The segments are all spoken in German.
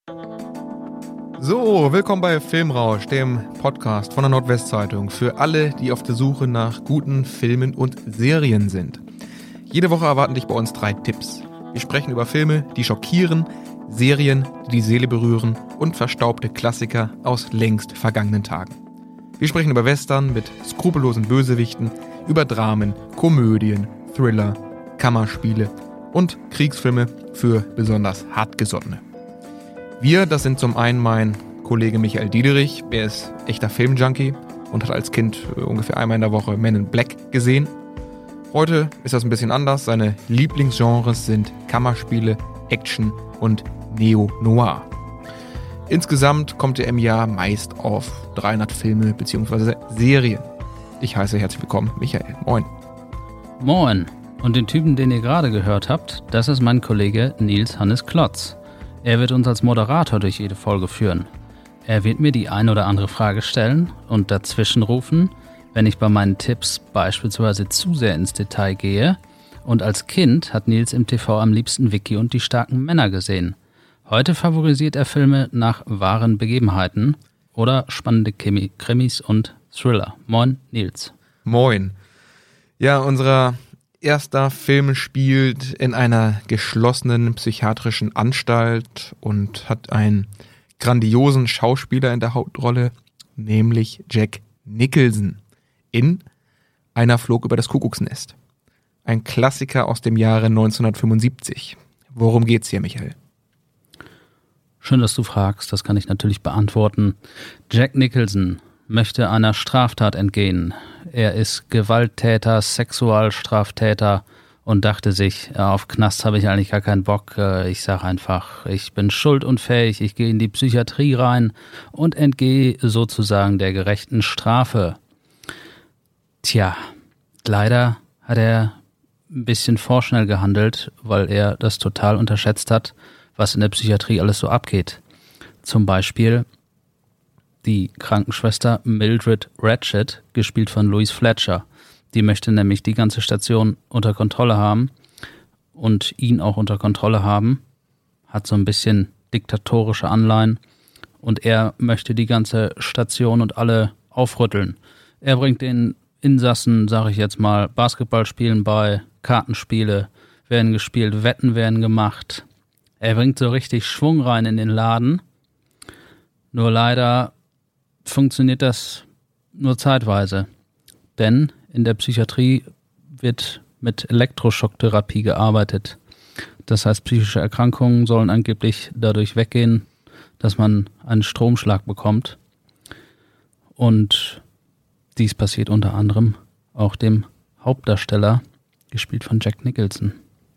So, willkommen bei Filmrausch, dem Podcast von der Nordwestzeitung für alle, die auf der Suche nach guten Filmen und Serien sind. Jede Woche erwarten dich bei uns 3 Tipps. Wir sprechen über Filme, die schockieren, Serien, die die Seele berühren und verstaubte Klassiker aus längst vergangenen Tagen. Wir sprechen über Western mit skrupellosen Bösewichten, über Dramen, Komödien, Thriller, Kammerspiele und Kriegsfilme für besonders Hartgesottene. Wir, das sind zum einen mein Kollege Michael Diederich, er ist echter Filmjunkie und hat als Kind ungefähr einmal in der Woche Men in Black gesehen. Heute ist das ein bisschen anders, seine Lieblingsgenres sind Kammerspiele, Action und Neo-Noir. Insgesamt kommt er im Jahr meist auf 300 Filme bzw. Serien. Ich heiße herzlich willkommen Michael. Moin. Moin. Und den Typen, den ihr gerade gehört habt, das ist mein Kollege Nils Hannes Klotz. Er wird uns als Moderator durch jede Folge führen. Er wird mir die ein oder andere Frage stellen und dazwischen rufen, wenn ich bei meinen Tipps beispielsweise zu sehr ins Detail gehe. Und als Kind hat Nils im TV am liebsten Vicky und die starken Männer gesehen. Heute favorisiert er Filme nach wahren Begebenheiten oder spannende Krimis und Thriller. Moin, Nils. Moin. Ja, unser erster Film spielt in einer geschlossenen psychiatrischen Anstalt und hat einen grandiosen Schauspieler in der Hauptrolle, nämlich Jack Nicholson in Einer flog über das Kuckucksnest. Ein Klassiker aus dem Jahre 1975. Worum geht's hier, Michael? Schön, dass du fragst, das kann ich natürlich beantworten. Jack Nicholson möchte einer Straftat entgehen. Er ist Gewalttäter, Sexualstraftäter und dachte sich, auf Knast habe ich eigentlich gar keinen Bock. Ich sage einfach, ich bin schuldunfähig, ich gehe in die Psychiatrie rein und entgehe sozusagen der gerechten Strafe. Tja, leider hat er ein bisschen vorschnell gehandelt, weil er das total unterschätzt hat, was in der Psychiatrie alles so abgeht. Zum Beispiel die Krankenschwester Mildred Ratched, gespielt von Louise Fletcher. Die möchte nämlich die ganze Station unter Kontrolle haben und ihn auch unter Kontrolle haben. Hat so ein bisschen diktatorische Anleihen und er möchte die ganze Station und alle aufrütteln. Er bringt den Insassen, sage ich jetzt mal, Basketballspielen bei, Kartenspiele werden gespielt, Wetten werden gemacht. Er bringt so richtig Schwung rein in den Laden. Nur leider funktioniert das nur zeitweise. Denn in der Psychiatrie wird mit Elektroschocktherapie gearbeitet. Das heißt, psychische Erkrankungen sollen angeblich dadurch weggehen, dass man einen Stromschlag bekommt. Und dies passiert unter anderem auch dem Hauptdarsteller, gespielt von Jack Nicholson.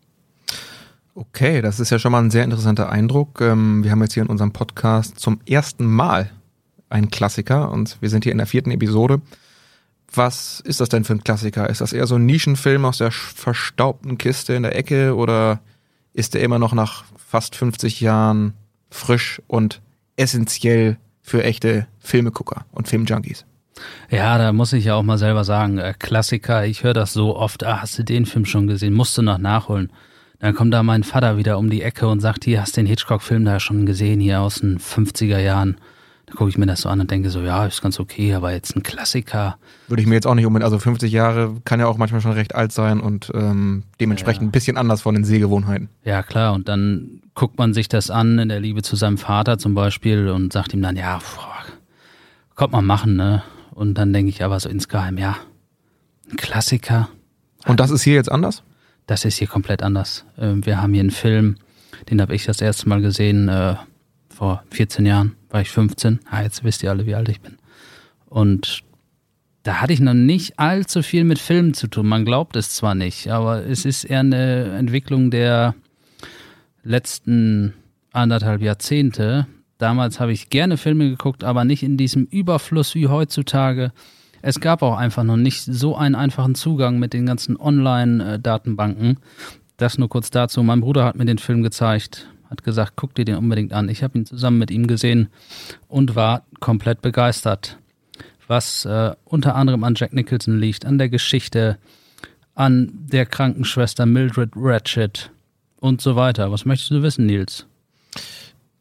Okay, das ist ja schon mal ein sehr interessanter Eindruck. Wir haben jetzt hier in unserem Podcast zum ersten Mal einen Klassiker und wir sind hier in der 4. Episode. Was ist das denn für ein Klassiker? Ist das eher so ein Nischenfilm aus der verstaubten Kiste in der Ecke oder ist der immer noch nach fast 50 Jahren frisch und essentiell für echte Filmegucker und Filmjunkies? Ja, da muss ich ja auch mal selber sagen, Klassiker, ich höre das so oft, hast du den Film schon gesehen, musst du noch nachholen. Dann kommt da mein Vater wieder um die Ecke und sagt, hier, hast du den Hitchcock-Film da schon gesehen, hier aus den 50er Jahren. Da gucke ich mir das so an und denke so, ja, ist ganz okay, aber jetzt ein Klassiker. Würde ich mir jetzt auch nicht unbedingt, also 50 Jahre kann ja auch manchmal schon recht alt sein und dementsprechend ein bisschen anders von den Sehgewohnheiten. Ja, klar, und dann guckt man sich das an in der Liebe zu seinem Vater zum Beispiel und sagt ihm dann, ja, kommt mal machen, ne? Und dann denke ich aber so insgeheim, ja, ein Klassiker. Und das ist hier jetzt anders? Das ist hier komplett anders. Wir haben hier einen Film, den habe ich das erste Mal gesehen, vor 14 Jahren, war ich 15. Jetzt wisst ihr alle, wie alt ich bin. Und da hatte ich noch nicht allzu viel mit Filmen zu tun. Man glaubt es zwar nicht, aber es ist eher eine Entwicklung der letzten 1,5 Jahrzehnte. Damals habe ich gerne Filme geguckt, aber nicht in diesem Überfluss wie heutzutage. Es gab auch einfach noch nicht so einen einfachen Zugang mit den ganzen Online-Datenbanken. Das nur kurz dazu. Mein Bruder hat mir den Film gezeigt, hat gesagt, guck dir den unbedingt an. Ich habe ihn zusammen mit ihm gesehen und war komplett begeistert. Was unter anderem an Jack Nicholson liegt, an der Geschichte, an der Krankenschwester Mildred Ratched und so weiter. Was möchtest du wissen, Nils?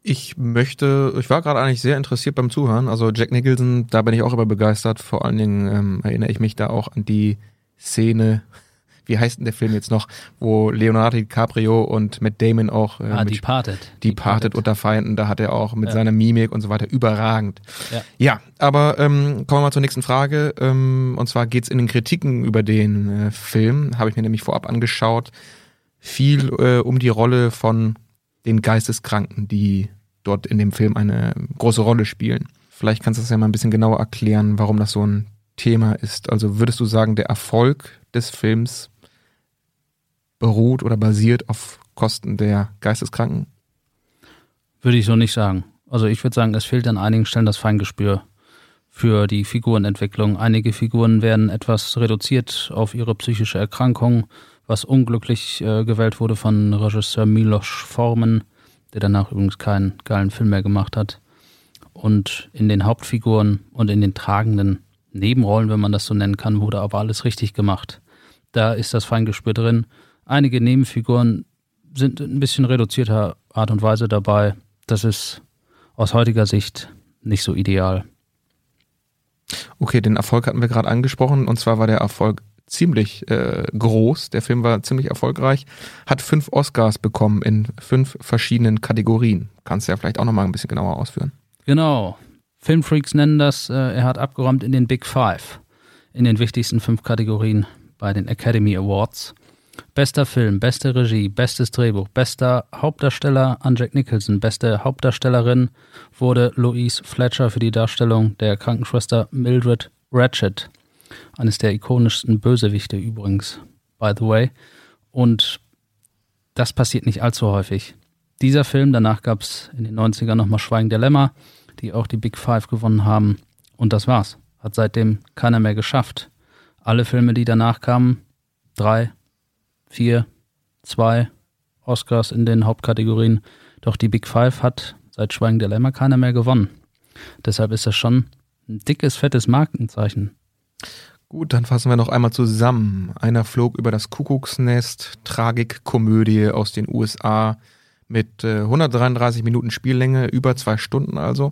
Ich war gerade eigentlich sehr interessiert beim Zuhören. Also Jack Nicholson, da bin ich auch immer begeistert. Vor allen Dingen erinnere ich mich da auch an die Szene, wie heißt denn der Film jetzt noch, wo Leonardo DiCaprio und Matt Damon auch Departed unter Feinden, da hat er auch mit seiner Mimik und so weiter überragend. Ja, aber kommen wir mal zur nächsten Frage. Und zwar geht's in den Kritiken über den Film, habe ich mir nämlich vorab angeschaut, viel um die Rolle von den Geisteskranken, die dort in dem Film eine große Rolle spielen. Vielleicht kannst du das ja mal ein bisschen genauer erklären, warum das so ein Thema ist. Also würdest du sagen, der Erfolg des Films beruht oder basiert auf Kosten der Geisteskranken? Würde ich so nicht sagen. Also ich würde sagen, es fehlt an einigen Stellen das Feingespür für die Figurenentwicklung. Einige Figuren werden etwas reduziert auf ihre psychische Erkrankung, was unglücklich gewählt wurde von Regisseur Milos Forman, der danach übrigens keinen geilen Film mehr gemacht hat. Und in den Hauptfiguren und in den tragenden Nebenrollen, wenn man das so nennen kann, wurde aber alles richtig gemacht. Da ist das Feingespür drin. Einige Nebenfiguren sind in ein bisschen reduzierter Art und Weise dabei. Das ist aus heutiger Sicht nicht so ideal. Okay, den Erfolg hatten wir gerade angesprochen. Und zwar war der Erfolg ziemlich groß. Der Film war ziemlich erfolgreich. Hat 5 Oscars bekommen in 5 verschiedenen Kategorien. Kannst du ja vielleicht auch nochmal ein bisschen genauer ausführen. Genau. Filmfreaks nennen das, er hat abgeräumt in den Big Five. In den wichtigsten 5 Kategorien bei den Academy Awards. Bester Film, beste Regie, bestes Drehbuch, bester Hauptdarsteller an Jack Nicholson, beste Hauptdarstellerin wurde Louise Fletcher für die Darstellung der Krankenschwester Mildred Ratched. Eines der ikonischsten Bösewichte übrigens, by the way. Und das passiert nicht allzu häufig. Dieser Film, danach gab es in den 90ern nochmal Schweigen der Lämmer, die auch die Big Five gewonnen haben. Und das war's. Hat seitdem keiner mehr geschafft. Alle Filme, die danach kamen, 3, 4, 2 Oscars in den Hauptkategorien. Doch die Big Five hat seit Schweigen der Lämmer keiner mehr gewonnen. Deshalb ist das schon ein dickes, fettes Markenzeichen. Gut, dann fassen wir noch einmal zusammen. Einer flog über das Kuckucksnest, Tragikkomödie aus den USA mit 133 Minuten Spiellänge, über 2 Stunden also.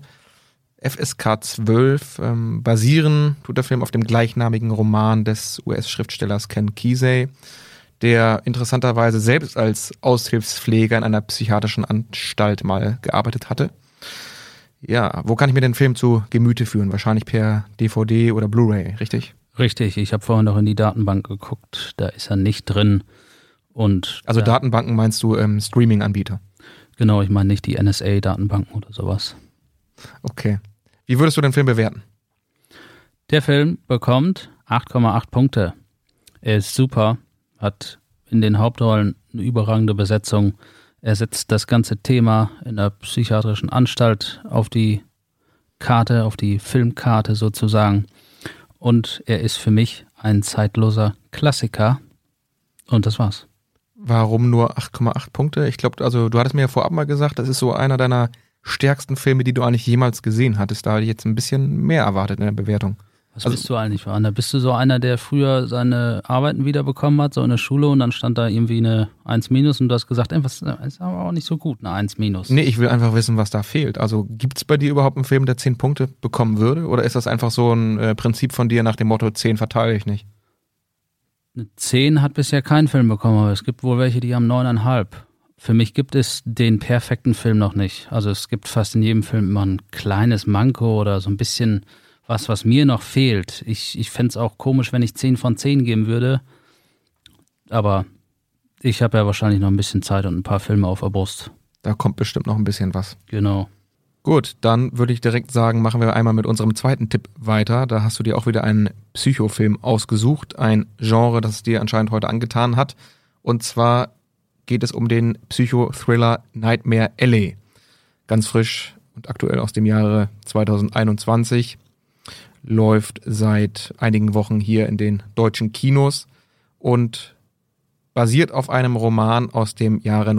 FSK 12, basieren tut der Film auf dem gleichnamigen Roman des US-Schriftstellers Ken Kesey, der interessanterweise selbst als Aushilfspfleger in einer psychiatrischen Anstalt mal gearbeitet hatte. Ja, wo kann ich mir den Film zu Gemüte führen? Wahrscheinlich per DVD oder Blu-ray, richtig? Richtig, ich habe vorhin noch in die Datenbank geguckt, da ist er nicht drin. Und also Datenbanken meinst du Streaming-Anbieter? Genau, ich meine nicht die NSA-Datenbanken oder sowas. Okay. Wie würdest du den Film bewerten? Der Film bekommt 8,8 Punkte. Er ist super, hat in den Hauptrollen eine überragende Besetzung. Er setzt das ganze Thema in der psychiatrischen Anstalt auf die Karte, auf die Filmkarte sozusagen. Und er ist für mich ein zeitloser Klassiker. Und das war's. Warum nur 8,8 Punkte? Ich glaube, also du hattest mir ja vorab mal gesagt, das ist so einer deiner stärksten Filme, die du eigentlich jemals gesehen hattest. Da hatte ich jetzt ein bisschen mehr erwartet in der Bewertung. Was bist du eigentlich, Werner? Bist du so einer, der früher seine Arbeiten wiederbekommen hat, so in der Schule, und dann stand da irgendwie eine 1- und du hast gesagt, was ist aber auch nicht so gut, eine 1-. Nee, ich will einfach wissen, was da fehlt. Also gibt's bei dir überhaupt einen Film, der 10 Punkte bekommen würde? Oder ist das einfach so ein Prinzip von dir nach dem Motto, 10 verteile ich nicht? Eine 10 hat bisher kein Film bekommen, aber es gibt wohl welche, die haben 9,5. Für mich gibt es den perfekten Film noch nicht. Also es gibt fast in jedem Film immer ein kleines Manko oder so ein bisschen was mir noch fehlt. Ich fände es auch komisch, wenn ich 10 von 10 geben würde. Aber ich habe ja wahrscheinlich noch ein bisschen Zeit und ein paar Filme auf der Brust. Da kommt bestimmt noch ein bisschen was. Genau. Gut, dann würde ich direkt sagen, machen wir einmal mit unserem zweiten Tipp weiter. Da hast du dir auch wieder einen Psychofilm ausgesucht. Ein Genre, das es dir anscheinend heute angetan hat. Und zwar geht es um den Psychothriller Nightmare Alley. Ganz frisch und aktuell aus dem Jahre 2021. Läuft seit einigen Wochen hier in den deutschen Kinos und basiert auf einem Roman aus dem Jahre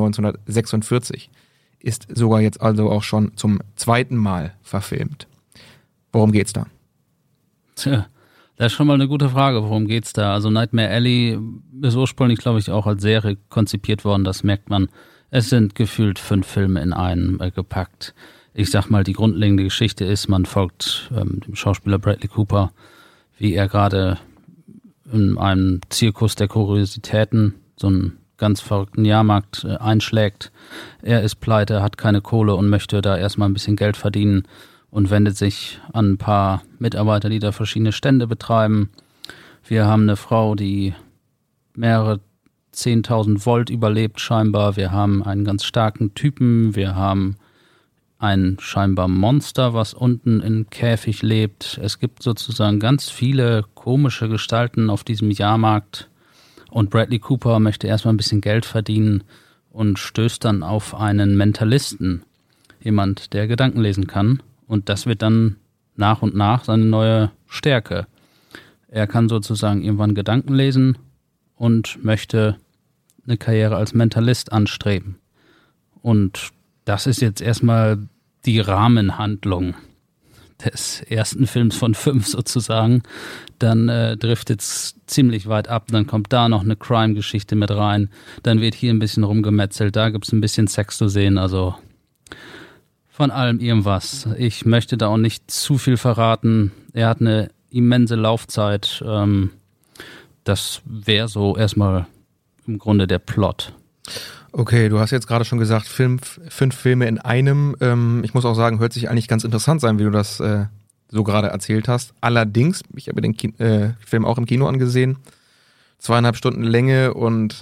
1946. Ist sogar jetzt also auch schon zum 2. Mal verfilmt. Worum geht's da? Tja, das ist schon mal eine gute Frage, worum geht's da? Also Nightmare Alley ist ursprünglich, glaube ich, auch als Serie konzipiert worden, das merkt man. Es sind gefühlt 5 Filme in einen gepackt. Ich sag mal, die grundlegende Geschichte ist, man folgt dem Schauspieler Bradley Cooper, wie er gerade in einem Zirkus der Kuriositäten so einen ganz verrückten Jahrmarkt einschlägt. Er ist pleite, hat keine Kohle und möchte da erstmal ein bisschen Geld verdienen und wendet sich an ein paar Mitarbeiter, die da verschiedene Stände betreiben. Wir haben eine Frau, die mehrere 10.000 Volt überlebt scheinbar. Wir haben einen ganz starken Typen. Wir haben ein scheinbar Monster, was unten im Käfig lebt. Es gibt sozusagen ganz viele komische Gestalten auf diesem Jahrmarkt. Und Bradley Cooper möchte erstmal ein bisschen Geld verdienen und stößt dann auf einen Mentalisten. Jemand, der Gedanken lesen kann. Und das wird dann nach und nach seine neue Stärke. Er kann sozusagen irgendwann Gedanken lesen und möchte eine Karriere als Mentalist anstreben. Und das ist jetzt erstmal die Rahmenhandlung des ersten Films von 5 sozusagen. Dann driftet es ziemlich weit ab. Dann kommt da noch eine Crime-Geschichte mit rein. Dann wird hier ein bisschen rumgemetzelt. Da gibt es ein bisschen Sex zu sehen. Also von allem irgendwas. Ich möchte da auch nicht zu viel verraten. Er hat eine immense Laufzeit. Das wäre so erstmal im Grunde der Plot. Okay, du hast jetzt gerade schon gesagt, 5 Filme in einem. Ich muss auch sagen, hört sich eigentlich ganz interessant sein, wie du das so gerade erzählt hast. Allerdings, ich habe den Film auch im Kino angesehen, 2,5 Stunden Länge und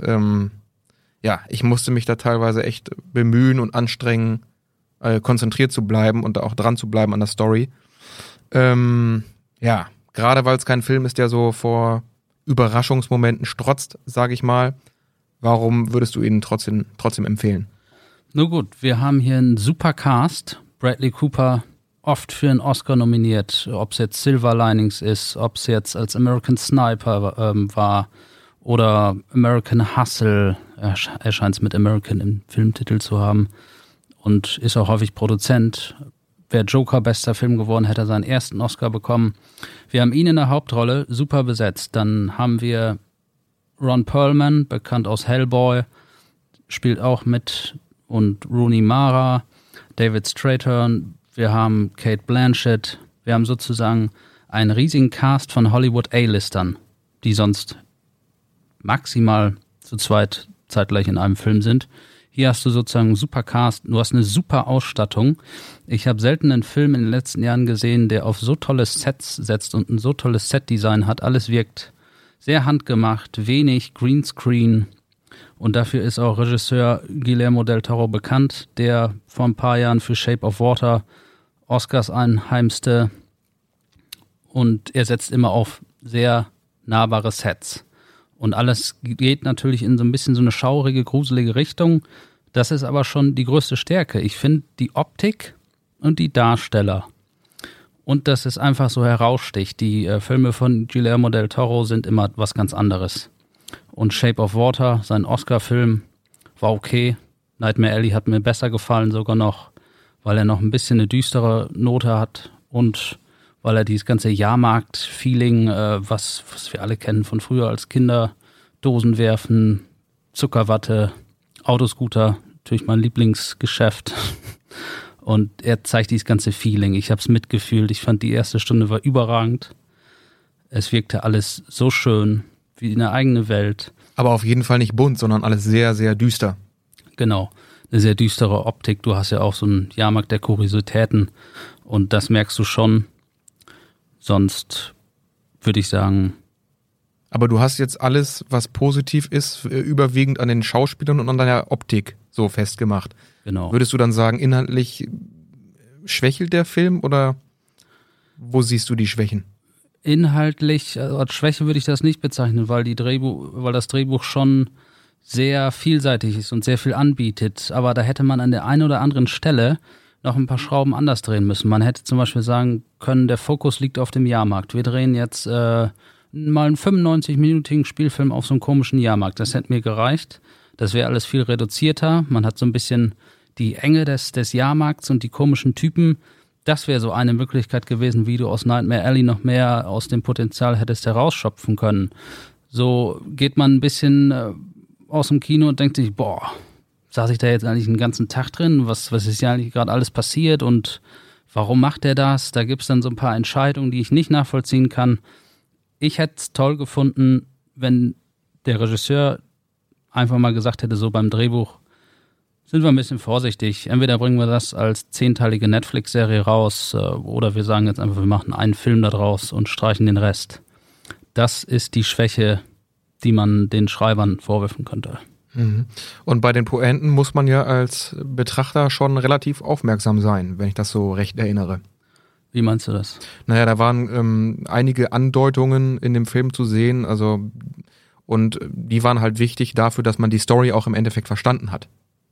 ich musste mich da teilweise echt bemühen und anstrengen, konzentriert zu bleiben und da auch dran zu bleiben an der Story. Gerade weil es kein Film ist, der so vor Überraschungsmomenten strotzt, sage ich mal. Warum würdest du ihn trotzdem empfehlen? Nur gut, wir haben hier einen super Cast. Bradley Cooper oft für einen Oscar nominiert, ob es jetzt Silver Linings ist, ob es jetzt als American Sniper war oder American Hustle. Er scheint es mit American im Filmtitel zu haben und ist auch häufig Produzent. Wäre Joker bester Film geworden, hätte er seinen ersten Oscar bekommen. Wir haben ihn in der Hauptrolle, super besetzt. Dann haben wir Ron Perlman, bekannt aus Hellboy, spielt auch mit, und Rooney Mara, David Strathairn. Wir haben Cate Blanchett. Wir haben sozusagen einen riesigen Cast von Hollywood A-Listern, die sonst maximal zu zweit zeitgleich in einem Film sind. Hier hast du sozusagen einen super Cast, du hast eine super Ausstattung. Ich habe selten einen Film in den letzten Jahren gesehen, der auf so tolle Sets setzt und ein so tolles Setdesign hat. Alles wirkt sehr handgemacht, wenig Greenscreen. Und dafür ist auch Regisseur Guillermo del Toro bekannt, der vor ein paar Jahren für Shape of Water Oscars einheimste. Und er setzt immer auf sehr nahbare Sets. Und alles geht natürlich in so ein bisschen so eine schaurige, gruselige Richtung. Das ist aber schon die größte Stärke. Ich finde die Optik und die Darsteller. Und dass es einfach so heraussticht. Die Filme von Guillermo del Toro sind immer was ganz anderes. Und Shape of Water, sein Oscar-Film, war okay. Nightmare Alley hat mir besser gefallen sogar noch, weil er noch ein bisschen eine düstere Note hat und weil er dieses ganze Jahrmarkt-Feeling, was wir alle kennen von früher als Kinder, Dosen werfen, Zuckerwatte, Autoscooter, natürlich mein Lieblingsgeschäft. Und er zeigt dieses ganze Feeling. Ich habe es mitgefühlt. Ich fand, die erste Stunde war überragend. Es wirkte alles so schön, wie eine eigene Welt. Aber auf jeden Fall nicht bunt, sondern alles sehr, sehr düster. Genau, eine sehr düstere Optik. Du hast ja auch so einen Jahrmarkt der Kuriositäten und das merkst du schon. Sonst würde ich sagen... Aber du hast jetzt alles, was positiv ist, überwiegend an den Schauspielern und an deiner Optik so festgemacht. Genau. Würdest du dann sagen, inhaltlich schwächelt der Film oder wo siehst du die Schwächen? Inhaltlich, also als Schwäche würde ich das nicht bezeichnen, weil das Drehbuch schon sehr vielseitig ist und sehr viel anbietet. Aber da hätte man an der einen oder anderen Stelle noch ein paar Schrauben anders drehen müssen. Man hätte zum Beispiel sagen können, der Fokus liegt auf dem Jahrmarkt. Wir drehen jetzt mal einen 95-minütigen Spielfilm auf so einem komischen Jahrmarkt. Das hätte mir gereicht. Das wäre alles viel reduzierter. Man hat so ein bisschen die Enge des Jahrmarkts und die komischen Typen. Das wäre so eine Möglichkeit gewesen, wie du aus Nightmare Alley noch mehr aus dem Potenzial hättest herausschöpfen können. So geht man ein bisschen aus dem Kino und denkt sich, boah, saß ich da jetzt eigentlich den ganzen Tag drin? Was ist ja eigentlich gerade alles passiert und warum macht er das? Da gibt es dann so ein paar Entscheidungen, die ich nicht nachvollziehen kann. Ich hätte es toll gefunden, wenn der Regisseur einfach mal gesagt hätte, so beim Drehbuch, sind wir ein bisschen vorsichtig. Entweder bringen wir das als 10-teilige Netflix-Serie raus oder wir sagen jetzt einfach, wir machen einen Film da draus und streichen den Rest. Das ist die Schwäche, die man den Schreibern vorwerfen könnte. Und bei den Pointen muss man ja als Betrachter schon relativ aufmerksam sein, wenn ich das so recht erinnere. Wie meinst du das? Naja, da waren einige Andeutungen in dem Film zu sehen, und die waren halt wichtig dafür, dass man die Story auch im Endeffekt verstanden hat.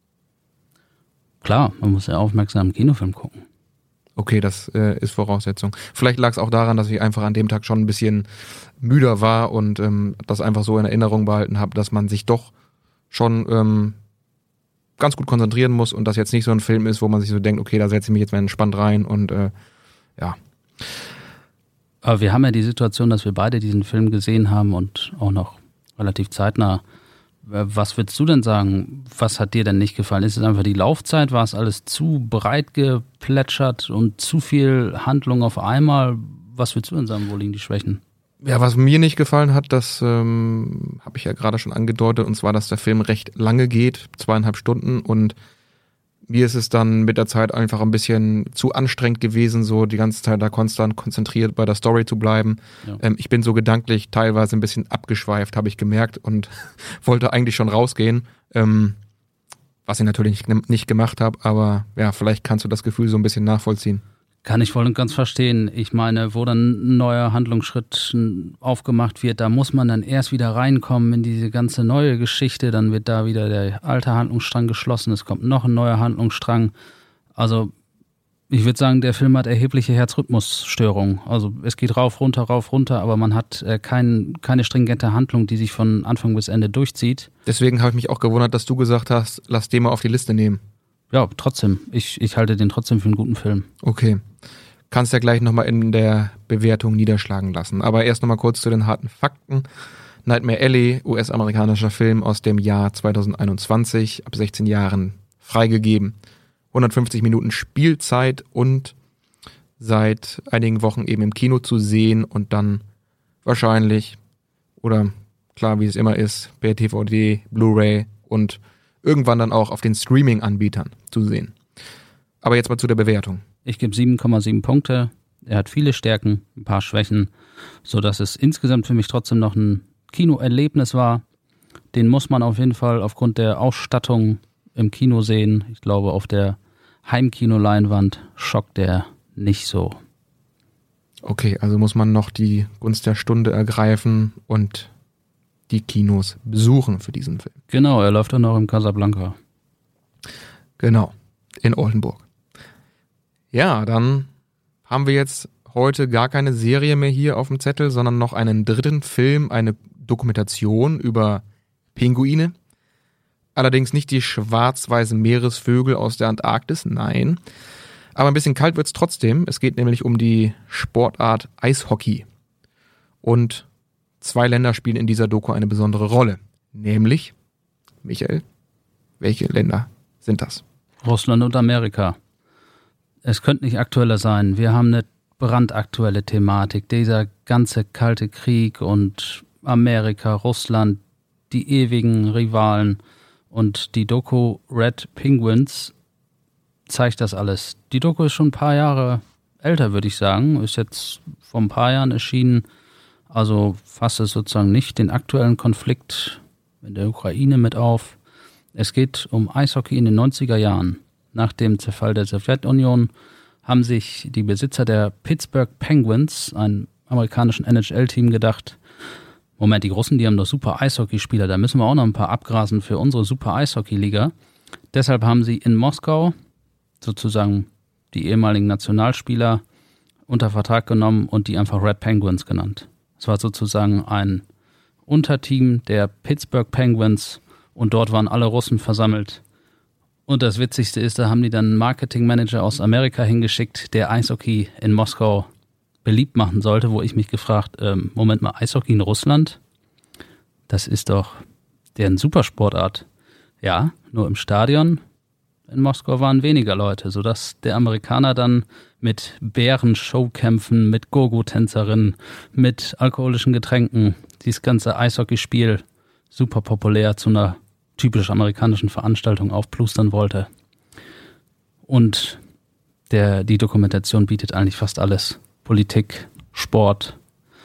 Klar, man muss ja aufmerksam einen Kinofilm gucken. Okay, das ist Voraussetzung. Vielleicht lag es auch daran, dass ich einfach an dem Tag schon ein bisschen müder war und das einfach so in Erinnerung behalten habe, dass man sich doch schon ganz gut konzentrieren muss und das jetzt nicht so ein Film ist, wo man sich so denkt, okay, da setze ich mich jetzt mal entspannt rein und ja. Aber wir haben ja die Situation, dass wir beide diesen Film gesehen haben und auch noch relativ zeitnah. Was würdest du denn sagen? Was hat dir denn nicht gefallen? Ist es einfach die Laufzeit? War es alles zu breit geplätschert und zu viel Handlung auf einmal? Was würdest du denn sagen, wo liegen die Schwächen? Ja, was mir nicht gefallen hat, das habe ich ja gerade schon angedeutet, und zwar, dass der Film recht lange geht, 2,5 Stunden, und mir ist es dann mit der Zeit einfach ein bisschen zu anstrengend gewesen, so die ganze Zeit da konstant konzentriert bei der Story zu bleiben. Ja. Ich bin so gedanklich teilweise ein bisschen abgeschweift, habe ich gemerkt, und wollte eigentlich schon rausgehen, was ich natürlich nicht gemacht habe, aber ja, vielleicht kannst du das Gefühl so ein bisschen nachvollziehen. Kann ich voll und ganz verstehen. Ich meine, wo dann ein neuer Handlungsschritt aufgemacht wird, da muss man dann erst wieder reinkommen in diese ganze neue Geschichte. Dann wird da wieder der alte Handlungsstrang geschlossen. Es kommt noch ein neuer Handlungsstrang. Also ich würde sagen, der Film hat erhebliche Herzrhythmusstörungen. Also es geht rauf, runter, aber man hat keine stringente Handlung, die sich von Anfang bis Ende durchzieht. Deswegen habe ich mich auch gewundert, dass du gesagt hast, lass den mal auf die Liste nehmen. Ja, trotzdem. Ich halte den trotzdem für einen guten Film. Okay. Kannst ja gleich nochmal in der Bewertung niederschlagen lassen. Aber erst nochmal kurz zu den harten Fakten. Nightmare Alley, US-amerikanischer Film aus dem Jahr 2021, ab 16 Jahren freigegeben. 150 Minuten Spielzeit und seit einigen Wochen eben im Kino zu sehen und dann wahrscheinlich, oder klar, wie es immer ist, per DVD, Blu-ray und irgendwann dann auch auf den Streaming-Anbietern zu sehen. Aber jetzt mal zu der Bewertung. Ich gebe 7,7 Punkte. Er hat viele Stärken, ein paar Schwächen, sodass es insgesamt für mich trotzdem noch ein Kinoerlebnis war. Den muss man auf jeden Fall aufgrund der Ausstattung im Kino sehen. Ich glaube, auf der Heimkinoleinwand schockt der nicht so. Okay, also muss man noch die Gunst der Stunde ergreifen und die Kinos besuchen für diesen Film. Genau, er läuft dann auch im Casablanca. Genau, in Oldenburg. Ja, dann haben wir jetzt heute gar keine Serie mehr hier auf dem Zettel, sondern noch einen dritten Film, eine Dokumentation über Pinguine. Allerdings nicht die schwarz-weißen Meeresvögel aus der Antarktis, nein. Aber ein bisschen kalt wird's trotzdem. Es geht nämlich um die Sportart Eishockey. Und 2 Länder spielen in dieser Doku eine besondere Rolle. Nämlich, Michael, welche Länder sind das? Russland und Amerika. Es könnte nicht aktueller sein. Wir haben eine brandaktuelle Thematik. Dieser ganze kalte Krieg und Amerika, Russland, die ewigen Rivalen. Und die Doku Red Penguins zeigt das alles. Die Doku ist schon ein paar Jahre älter, würde ich sagen. Ist jetzt vor ein paar Jahren erschienen. Also fasst es sozusagen nicht den aktuellen Konflikt in der Ukraine mit auf. Es geht um Eishockey in den 90er Jahren. Nach dem Zerfall der Sowjetunion haben sich die Besitzer der Pittsburgh Penguins, einem amerikanischen NHL-Team, gedacht, Moment, die Russen, die haben doch super Eishockeyspieler, da müssen wir auch noch ein paar abgrasen für unsere super Eishockey-Liga. Deshalb haben sie in Moskau sozusagen die ehemaligen Nationalspieler unter Vertrag genommen und die einfach Red Penguins genannt. Es war sozusagen ein Unterteam der Pittsburgh Penguins und dort waren alle Russen versammelt. Und das Witzigste ist, da haben die dann einen Marketingmanager aus Amerika hingeschickt, der Eishockey in Moskau beliebt machen sollte, wo ich mich gefragt, Moment mal, Eishockey in Russland? Das ist doch deren Supersportart. Ja, nur im Stadion in Moskau waren weniger Leute, sodass der Amerikaner dann mit Bären-Showkämpfen, mit Gogo-Tänzerinnen, mit alkoholischen Getränken dieses ganze Eishockeyspiel super populär zu einer typisch amerikanischen Veranstaltung aufplustern wollte. Und die Dokumentation bietet eigentlich fast alles. Politik, Sport,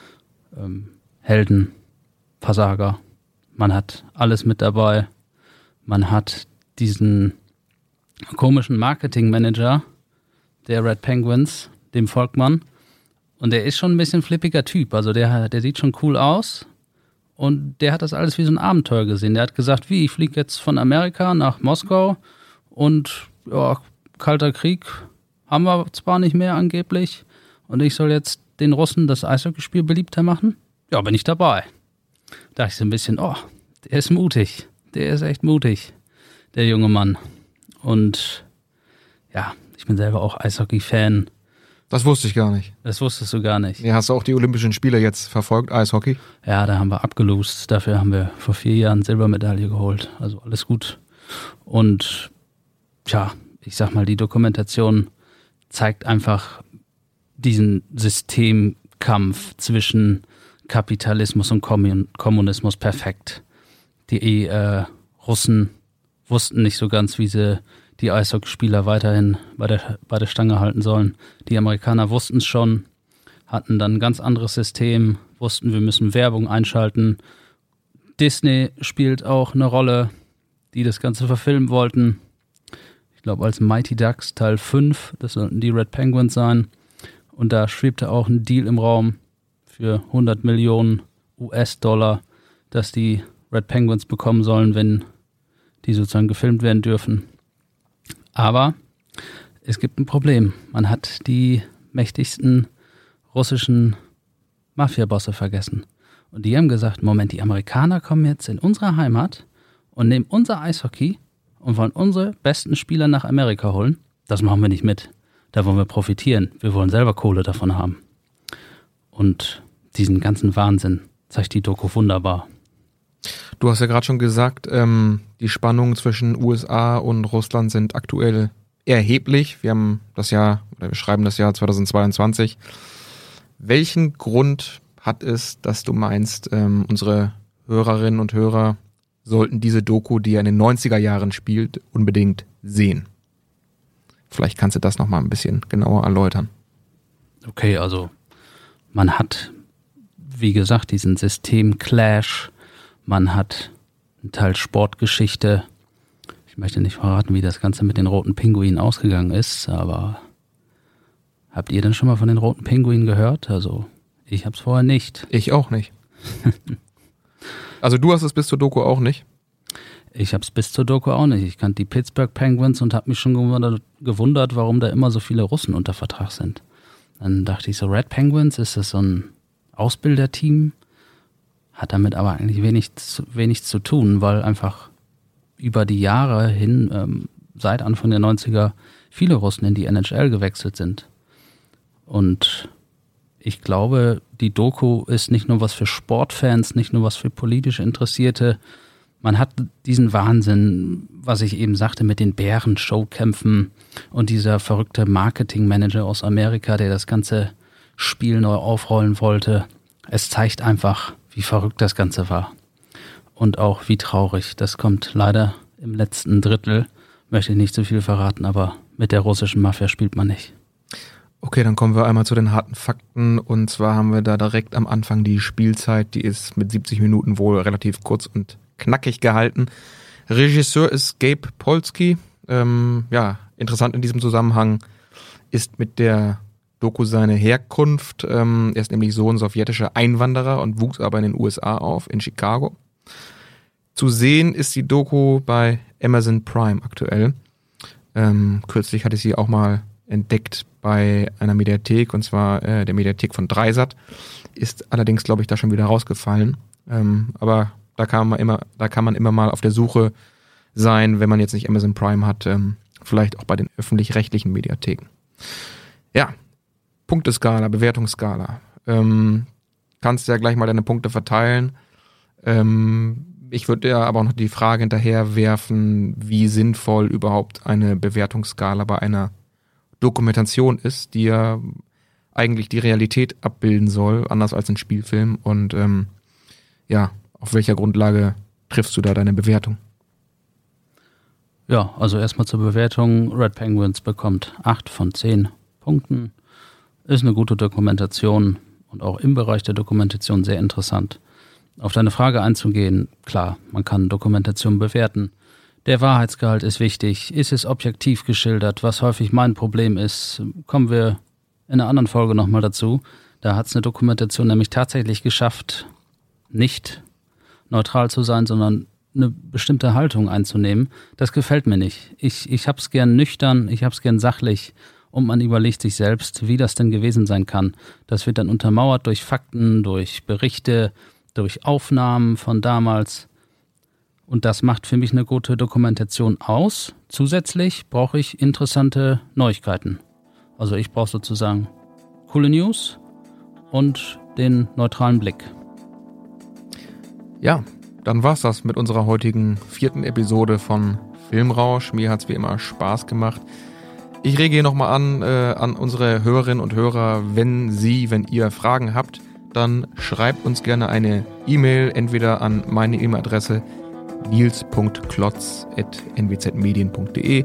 Helden, Versager. Man hat alles mit dabei. Man hat diesen komischen Marketingmanager der Red Penguins, dem Volkmann. Und der ist schon ein bisschen flippiger Typ. Also der sieht schon cool aus. Und der hat das alles wie so ein Abenteuer gesehen. Der hat gesagt, ich fliege jetzt von Amerika nach Moskau und ja, Kalter Krieg haben wir zwar nicht mehr angeblich und ich soll jetzt den Russen das Eishockeyspiel beliebter machen? Ja, bin ich dabei. Da dachte ich so ein bisschen, der ist mutig. Der ist echt mutig, der junge Mann. Und ja, ich bin selber auch Eishockey-Fan. Das wusste ich gar nicht. Das wusstest du gar nicht. Ja, hast du auch die Olympischen Spiele jetzt verfolgt, Eishockey? Ja, da haben wir abgelost. Dafür haben wir vor 4 Jahren Silbermedaille geholt. Also alles gut. Und tja, ich sag mal, die Dokumentation zeigt einfach diesen Systemkampf zwischen Kapitalismus und Kommunismus perfekt. Die Russen wussten nicht so ganz, wie sie die Eishockeyspieler weiterhin bei der Stange halten sollen. Die Amerikaner wussten es schon, hatten dann ein ganz anderes System, wussten, wir müssen Werbung einschalten. Disney spielt auch eine Rolle, die das Ganze verfilmen wollten. Ich glaube, als Mighty Ducks Teil 5, das sollten die Red Penguins sein. Und da schwebte auch ein Deal im Raum für 100 Millionen US-Dollar, dass die Red Penguins bekommen sollen, wenn die sozusagen gefilmt werden dürfen. Aber es gibt ein Problem. Man hat die mächtigsten russischen Mafia-Bosse vergessen. Und die haben gesagt, Moment, die Amerikaner kommen jetzt in unsere Heimat und nehmen unser Eishockey und wollen unsere besten Spieler nach Amerika holen. Das machen wir nicht mit. Da wollen wir profitieren. Wir wollen selber Kohle davon haben. Und diesen ganzen Wahnsinn zeigt die Doku wunderbar. Du hast ja gerade schon gesagt, die Spannungen zwischen USA und Russland sind aktuell erheblich. Wir schreiben das Jahr 2022. Welchen Grund hat es, dass du meinst, unsere Hörerinnen und Hörer sollten diese Doku, die ja in den 90er Jahren spielt, unbedingt sehen? Vielleicht kannst du das nochmal ein bisschen genauer erläutern. Okay, also man hat, wie gesagt, diesen System-Clash. Man hat einen Teil Sportgeschichte. Ich möchte nicht verraten, wie das Ganze mit den roten Pinguinen ausgegangen ist, aber habt ihr denn schon mal von den roten Pinguinen gehört? Also ich hab's vorher nicht. Ich auch nicht. Also du hast es bis zur Doku auch nicht? Ich hab's bis zur Doku auch nicht. Ich kannte die Pittsburgh Penguins und habe mich schon gewundert, warum da immer so viele Russen unter Vertrag sind. Dann dachte ich so, Red Penguins, ist das so ein Ausbilderteam? Hat damit aber eigentlich wenig zu tun, weil einfach über die Jahre hin, seit Anfang der 90er, viele Russen in die NHL gewechselt sind. Und ich glaube, die Doku ist nicht nur was für Sportfans, nicht nur was für politisch Interessierte. Man hat diesen Wahnsinn, was ich eben sagte, mit den Bären-Showkämpfen und dieser verrückte Marketingmanager aus Amerika, der das ganze Spiel neu aufrollen wollte. Es zeigt einfach, wie verrückt das Ganze war. Und auch wie traurig. Das kommt leider im letzten Drittel. Möchte ich nicht zu viel verraten, aber mit der russischen Mafia spielt man nicht. Okay, dann kommen wir einmal zu den harten Fakten. Und zwar haben wir da direkt am Anfang die Spielzeit. Die ist mit 70 Minuten wohl relativ kurz und knackig gehalten. Regisseur ist Gabe Polsky. Interessant in diesem Zusammenhang ist mit der Doku seine Herkunft. Er ist nämlich Sohn sowjetischer Einwanderer und wuchs aber in den USA auf, in Chicago. Zu sehen ist die Doku bei Amazon Prime aktuell. Kürzlich hatte ich sie auch mal entdeckt bei einer Mediathek, und zwar der Mediathek von Dreisat. Ist allerdings, glaube ich, da schon wieder rausgefallen. Aber da kann man immer mal auf der Suche sein, wenn man jetzt nicht Amazon Prime hat, vielleicht auch bei den öffentlich-rechtlichen Mediatheken. Ja, Punkteskala, Bewertungsskala. Kannst ja gleich mal deine Punkte verteilen. Ich würde ja aber auch noch die Frage hinterher werfen, wie sinnvoll überhaupt eine Bewertungsskala bei einer Dokumentation ist, die ja eigentlich die Realität abbilden soll, anders als ein Spielfilm. Und auf welcher Grundlage triffst du da deine Bewertung? Ja, also erstmal zur Bewertung. Red Penguins bekommt 8 von 10 Punkten. Ist eine gute Dokumentation und auch im Bereich der Dokumentation sehr interessant. Auf deine Frage einzugehen, klar, man kann Dokumentation bewerten. Der Wahrheitsgehalt ist wichtig. Ist es objektiv geschildert, was häufig mein Problem ist? Kommen wir in einer anderen Folge nochmal dazu. Da hat es eine Dokumentation nämlich tatsächlich geschafft, nicht neutral zu sein, sondern eine bestimmte Haltung einzunehmen. Das gefällt mir nicht. Ich hab's gern nüchtern, ich hab's gern sachlich und man überlegt sich selbst, wie das denn gewesen sein kann. Das wird dann untermauert durch Fakten, durch Berichte, durch Aufnahmen von damals. Und das macht für mich eine gute Dokumentation aus. Zusätzlich brauche ich interessante Neuigkeiten. Also ich brauche sozusagen coole News und den neutralen Blick. Ja, dann war's das mit unserer heutigen 4. Episode von Filmrausch. Mir hat's wie immer Spaß gemacht. Ich rege hier nochmal an unsere Hörerinnen und Hörer, wenn ihr Fragen habt, dann schreibt uns gerne eine E-Mail, entweder an meine E-Mail-Adresse nils.klotz@nwzmedien.de,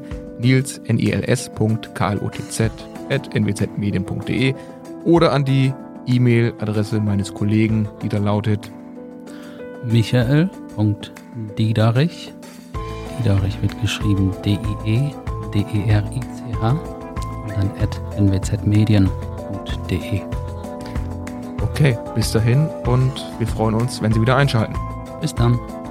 nils.klotz@nwzmedien.de oder an die E-Mail-Adresse meines Kollegen, die da lautet Michael.Diederich. Diederich wird geschrieben DIEDERICH und dann @nwzmedien.de. Okay, bis dahin und wir freuen uns, wenn Sie wieder einschalten. Bis dann.